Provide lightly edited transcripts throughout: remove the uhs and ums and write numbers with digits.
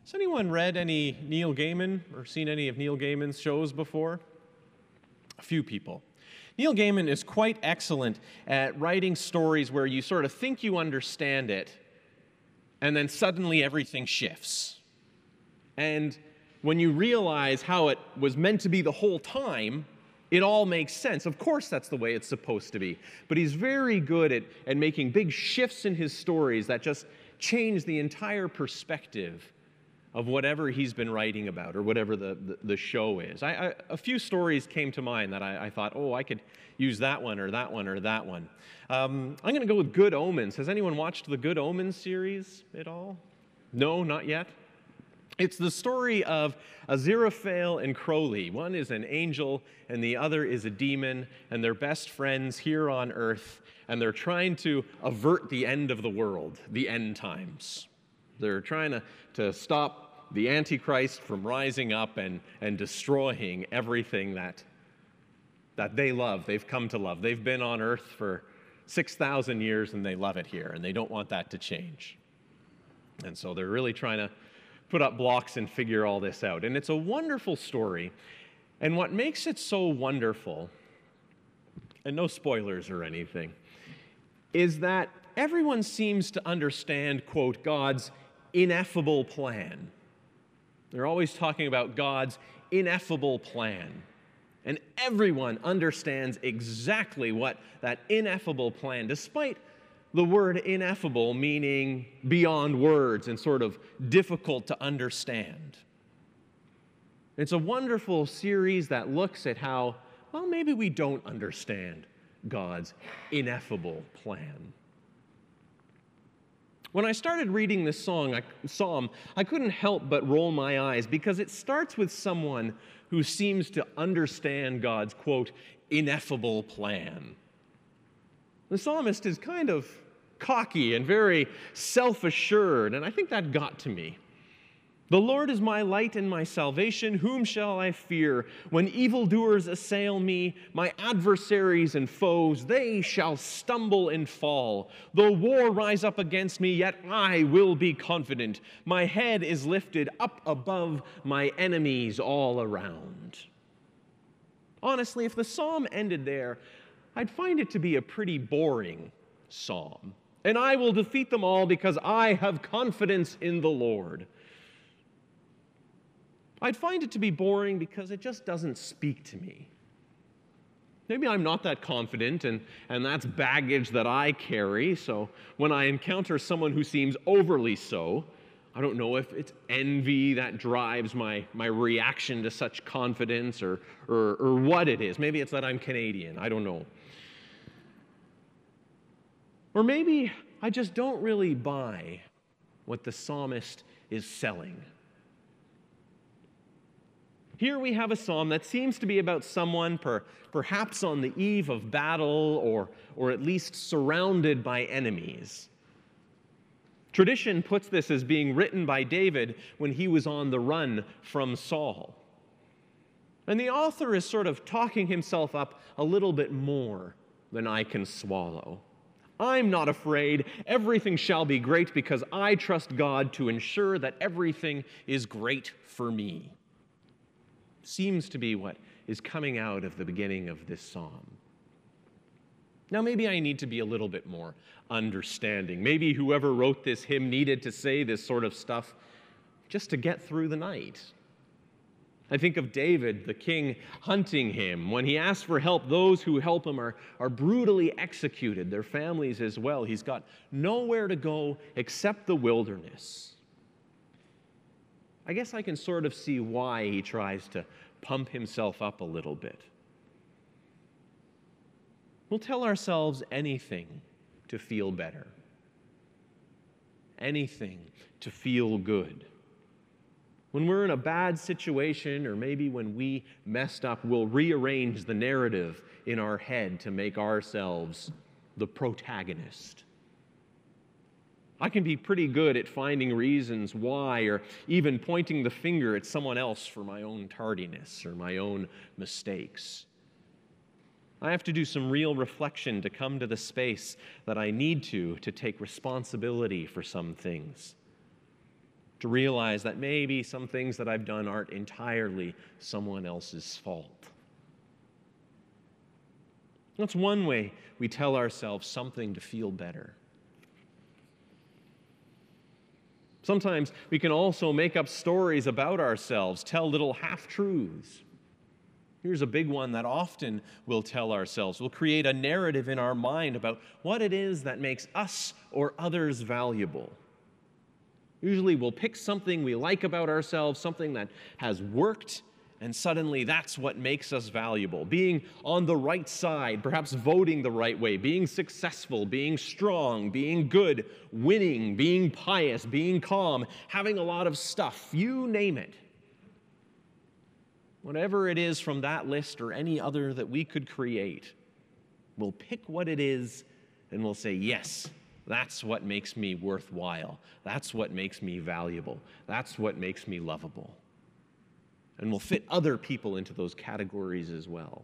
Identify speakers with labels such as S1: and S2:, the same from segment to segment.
S1: Has anyone read any Neil Gaiman or seen any of Neil Gaiman's shows before? A few people. Neil Gaiman is quite excellent at writing stories where you sort of think you understand it, and then suddenly everything shifts. And when you realize how it was meant to be the whole time, it all makes sense. Of course, that's the way it's supposed to be. But he's very good at making big shifts in his stories that just change the entire perspective of whatever he's been writing about or whatever the show is. A few stories came to mind that I thought, oh, I could use that one or that one or that one. I'm going to go with Good Omens. Has anyone watched the Good Omens series at all? No, not yet? It's the story of Aziraphale and Crowley. One is an angel and the other is a demon, and they're best friends here on earth, and they're trying to avert the end of the world, the end times. They're trying to stop the Antichrist from rising up and destroying everything that they love, they've come to love. They've been on earth for 6,000 years and they love it here, and they don't want that to change. And so they're really trying to put up blocks and figure all this out. And it's a wonderful story. And what makes it so wonderful, and no spoilers or anything, is that everyone seems to understand, quote, God's ineffable plan. They're always talking about God's ineffable plan. And everyone understands exactly what that ineffable plan, despite the word ineffable meaning beyond words and sort of difficult to understand. It's a wonderful series that looks at how, well, maybe we don't understand God's ineffable plan. When I started reading this psalm, I couldn't help but roll my eyes because it starts with someone who seems to understand God's, quote, ineffable plan. The psalmist is kind of cocky and very self-assured, and I think that got to me. The Lord is my light and my salvation. Whom shall I fear? When evildoers assail me, my adversaries and foes, they shall stumble and fall. Though war rise up against me, yet I will be confident. My head is lifted up above my enemies all around. Honestly, if the psalm ended there, I'd find it to be a pretty boring psalm. And I will defeat them all because I have confidence in the Lord. I'd find it to be boring because it just doesn't speak to me. Maybe I'm not that confident, and that's baggage that I carry, so when I encounter someone who seems overly so, I don't know if it's envy that drives my reaction to such confidence or what it is. Maybe it's that I'm Canadian, I don't know. Or maybe I just don't really buy what the psalmist is selling. Here we have a psalm that seems to be about someone perhaps on the eve of battle or at least surrounded by enemies. Tradition puts this as being written by David when he was on the run from Saul. And the author is sort of talking himself up a little bit more than I can swallow. I'm not afraid. Everything shall be great because I trust God to ensure that everything is great for me. Seems to be what is coming out of the beginning of this psalm. Now, maybe I need to be a little bit more understanding. Maybe whoever wrote this hymn needed to say this sort of stuff just to get through the night. I think of David, the king, hunting him. When he asks for help, those who help him are brutally executed, their families as well. He's got nowhere to go except the wilderness. I guess I can sort of see why he tries to pump himself up a little bit. We'll tell ourselves anything to feel better, anything to feel good. When we're in a bad situation, or maybe when we messed up, we'll rearrange the narrative in our head to make ourselves the protagonist. I can be pretty good at finding reasons why, or even pointing the finger at someone else for my own tardiness or my own mistakes. I have to do some real reflection to come to the space that I need to take responsibility for some things. to realize that maybe some things that I've done aren't entirely someone else's fault. That's one way we tell ourselves something to feel better. Sometimes we can also make up stories about ourselves, tell little half-truths. Here's a big one that often we'll tell ourselves. We'll create a narrative in our mind about what it is that makes us or others valuable. Usually we'll pick something we like about ourselves, something that has worked, and suddenly that's what makes us valuable. Being on the right side, perhaps voting the right way, being successful, being strong, being good, winning, being pious, being calm, having a lot of stuff, you name it. Whatever it is from that list or any other that we could create, we'll pick what it is and we'll say, yes, that's what makes me worthwhile. That's what makes me valuable. That's what makes me lovable. And we'll fit other people into those categories as well.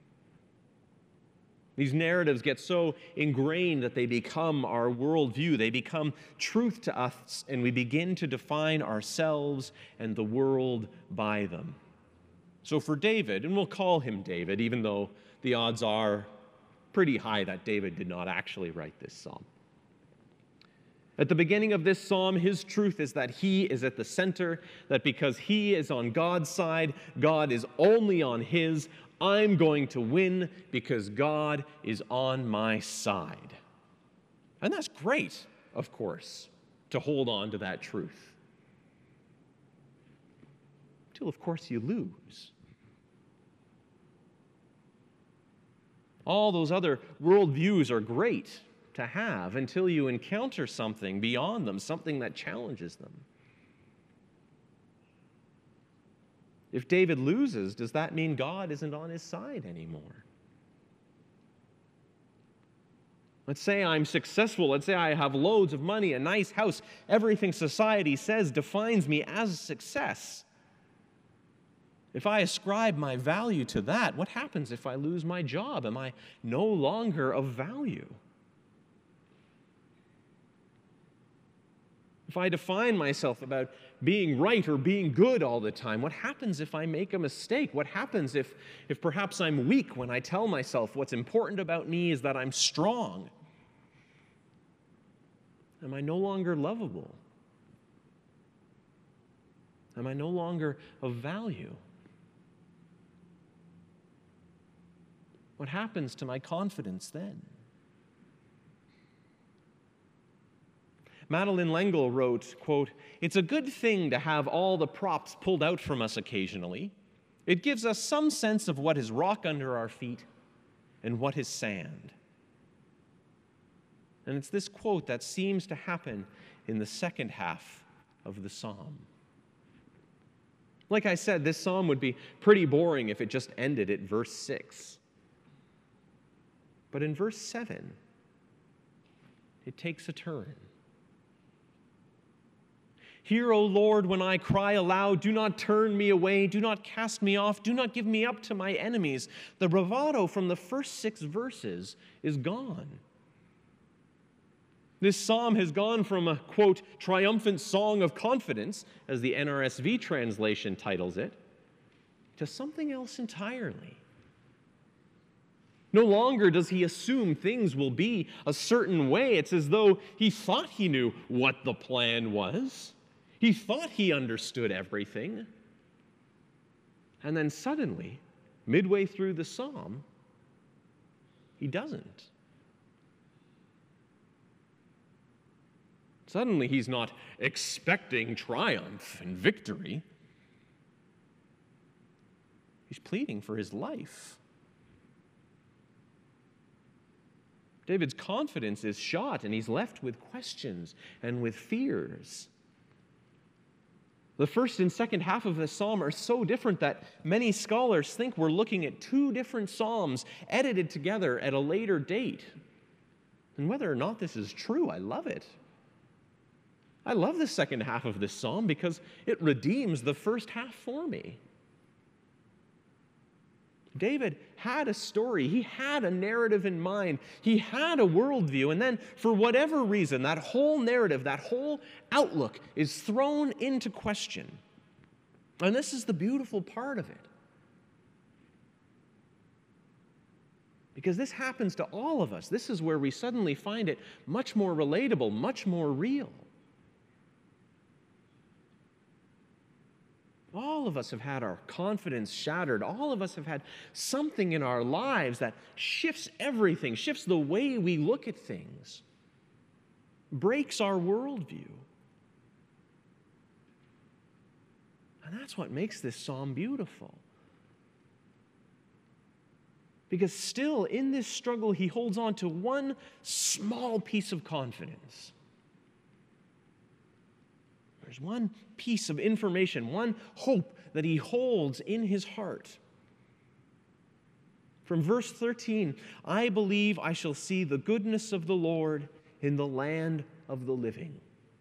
S1: These narratives get so ingrained that they become our worldview. They become truth to us, and we begin to define ourselves and the world by them. So for David, and we'll call him David, even though the odds are pretty high that David did not actually write this psalm. At the beginning of this psalm, his truth is that he is at the center, that because he is on God's side, God is only on his. I'm going to win because God is on my side. And that's great, of course, to hold on to that truth. Until, of course, you lose. All those other worldviews are great to have until you encounter something beyond them, something that challenges them. If David loses, does that mean God isn't on his side anymore? Let's say I'm successful. Let's say I have loads of money, a nice house, everything society says defines me as a success. If I ascribe my value to that, what happens if I lose my job? Am I no longer of value? If I define myself about being right or being good all the time, what happens if I make a mistake? What happens if perhaps I'm weak when I tell myself what's important about me is that I'm strong? Am I no longer lovable? Am I no longer of value? What happens to my confidence then? Madeleine L'Engle wrote, quote, "It's a good thing to have all the props pulled out from us occasionally. It gives us some sense of what is rock under our feet and what is sand." And it's this quote that seems to happen in the second half of the psalm. Like I said, this psalm would be pretty boring if it just ended at verse 6. But in verse 7, it takes a turn. "Hear, O Lord, when I cry aloud. Do not turn me away. Do not cast me off. Do not give me up to my enemies." The bravado from the first 6 verses is gone. This psalm has gone from a, quote, triumphant song of confidence, as the NRSV translation titles it, to something else entirely. No longer does he assume things will be a certain way. It's as though he thought he knew what the plan was. He thought he understood everything. And then suddenly, midway through the psalm, he doesn't. Suddenly, he's not expecting triumph and victory. He's pleading for his life. David's confidence is shot, and he's left with questions and with fears. The first and second half of the psalm are so different that many scholars think we're looking at 2 different psalms edited together at a later date. And whether or not this is true, I love it. I love the second half of this psalm because it redeems the first half for me. David had a story. He had a narrative in mind. He had a worldview. And then, for whatever reason, that whole narrative, that whole outlook is thrown into question. And this is the beautiful part of it. Because this happens to all of us. This is where we suddenly find it much more relatable, much more real. All of us have had our confidence shattered. All of us have had something in our lives that shifts everything, shifts the way we look at things, breaks our worldview. And that's what makes this psalm beautiful. Because still, in this struggle, he holds on to one small piece of confidence. There's one piece of information, one hope that he holds in his heart. From verse 13, I believe I shall see the goodness of the Lord in the land of the living.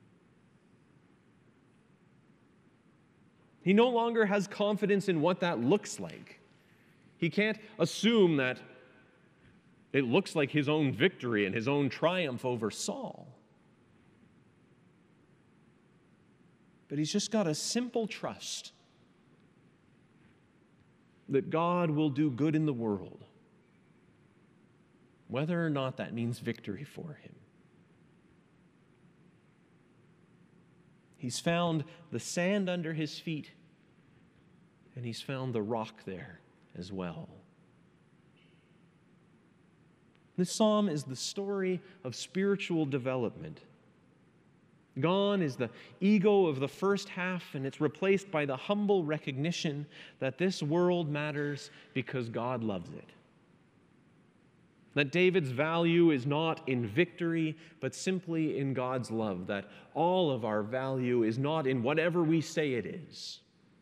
S1: He no longer has confidence in what that looks like. He can't assume that it looks like his own victory and his own triumph over Saul. But he's just got a simple trust that God will do good in the world, whether or not that means victory for him. He's found the sand under his feet, and he's found the rock there as well. This psalm is the story of spiritual development. Gone is the ego of the first half, and it's replaced by the humble recognition that this world matters because God loves it. That David's value is not in victory, but simply in God's love. That all of our value is not in whatever we say it is.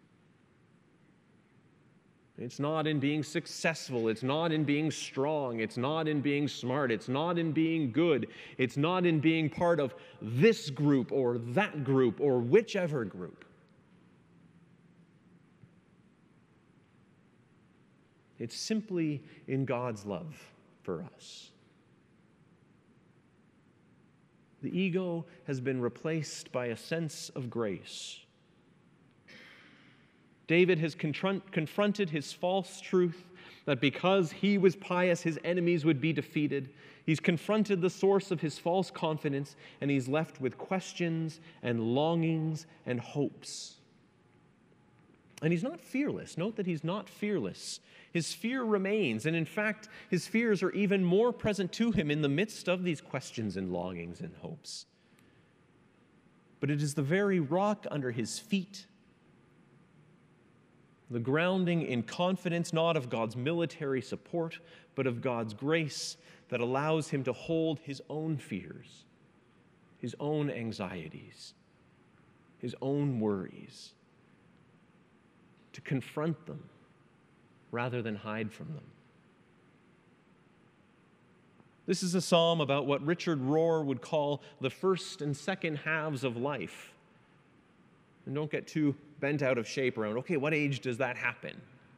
S1: It's not in being successful. It's not in being strong. It's not in being smart. It's not in being good. It's not in being part of this group or that group or whichever group. It's simply in God's love for us. The ego has been replaced by a sense of grace. David has confronted his false truth that because he was pious, his enemies would be defeated. He's confronted the source of his false confidence, and he's left with questions and longings and hopes. And he's not fearless. Note that he's not fearless. His fear remains, and in fact, his fears are even more present to him in the midst of these questions and longings and hopes. But it is the very rock under his feet, the grounding in confidence not of God's military support, but of God's grace, that allows him to hold his own fears, his own anxieties, his own worries, to confront them rather than hide from them. This is a psalm about what Richard Rohr would call the first and second halves of life. And don't get too bent out of shape around, okay, what age does that happen?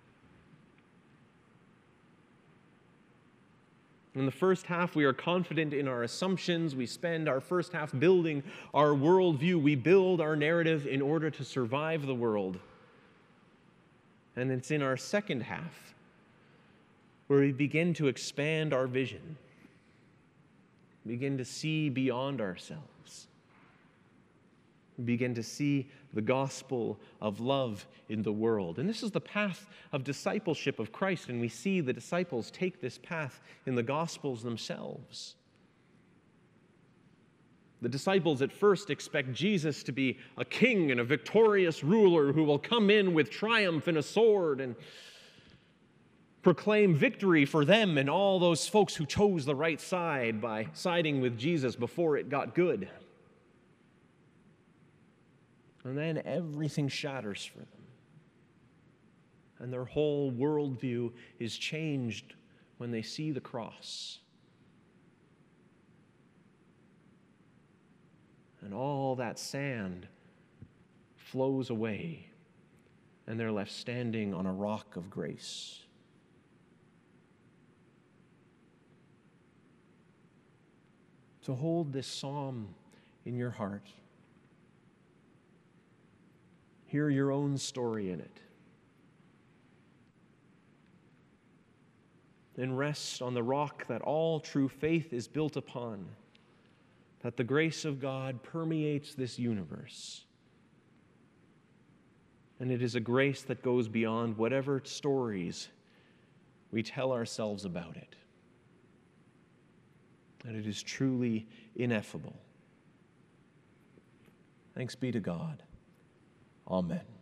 S1: In the first half, we are confident in our assumptions. We spend our first half building our worldview. We build our narrative in order to survive the world. And it's in our second half where we begin to expand our vision, begin to see beyond ourselves. We begin to see the gospel of love in the world. And this is the path of discipleship of Christ, and we see the disciples take this path in the Gospels themselves. The disciples at first expect Jesus to be a king and a victorious ruler who will come in with triumph and a sword and proclaim victory for them and all those folks who chose the right side by siding with Jesus before it got good. And then everything shatters for them. And their whole worldview is changed when they see the cross. And all that sand flows away, and they're left standing on a rock of grace. to hold this psalm in your heart. Hear your own story in it. And rest on the rock that all true faith is built upon, that the grace of God permeates this universe. And it is a grace that goes beyond whatever stories we tell ourselves about it. And it is truly ineffable. Thanks be to God. Amen.